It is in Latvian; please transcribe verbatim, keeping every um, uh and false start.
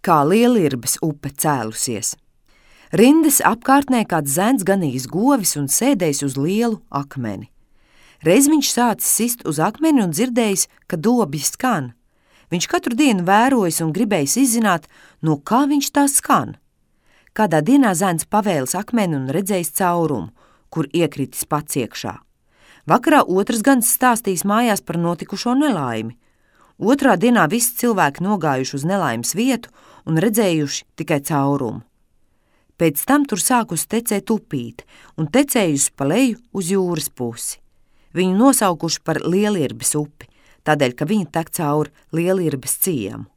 kā Lielirbes upe cēlusies. Rindas apkārtnē kāds zēns ganījis govis un sēdējis uz lielu akmeni. Reiz viņš sācis sist uz akmeni un dzirdējis, ka dobji skan. Viņš katru dienu vērojis un gribējis izzināt, no kā viņš tā skan. Kādā dienā zēns pavēlis akmeni un redzējis caurumu, kur iekritis pats iekšā. Vakarā otrs gans stāstījis mājās par notikušo nelaimi. Otrā dienā visi cilvēki nogājuši uz nelaimes vietu un redzējuši tikai caurumu. Pēc tam tur sākus tecēt upīte un tecējusi pa leju uz jūras pusi. Viņu nosaukuši par Lielirbes upi, tādēļ, ka viņa tek cauri Lielirbes ciemu.